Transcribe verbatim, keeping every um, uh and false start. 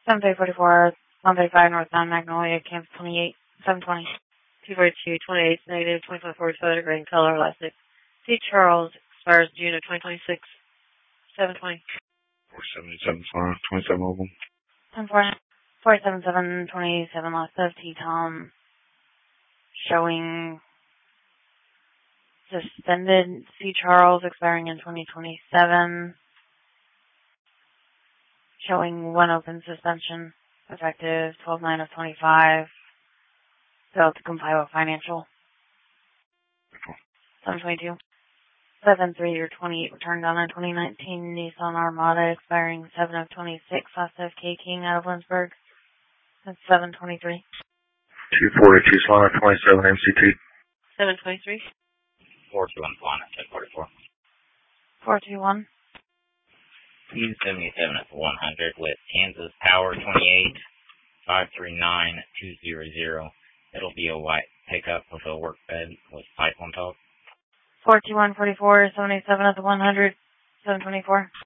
seven three forty-four, one thirty-five North Mount Magnolia, Kansas twenty-eight, seven twenty. two forty-two, twenty-eight, negative, twenty-five forty, solar green color, elastic. C. Charles, expires June of twenty twenty-six, seven twenty. four seventy-seven, five, twenty-seven mobile. ten forty-seven, seven twenty-seven, lost of T. Tom, showing suspended. C. Charles, expiring in twenty twenty-seven, showing one open suspension, effective twelve nine of twenty-five. Failed to comply with financial. seven twenty-two. seven three or twenty-eight returned on a twenty nineteen Nissan Armada, expiring seven of twenty-six, last of K. King out of Lynchburg. That's seven twenty-three. two forty-two, Solana twenty-seven, M C T. seven twenty-three. four two one, Solana, ten forty-four. four two one. U seventy-seven at one hundred with Kansas Power twenty-eight, five three nine, two zero zero. It'll be a white pickup with a work bed with pipe on top. four two one, forty-four, seventy-seven at the one hundred, seven twenty-four.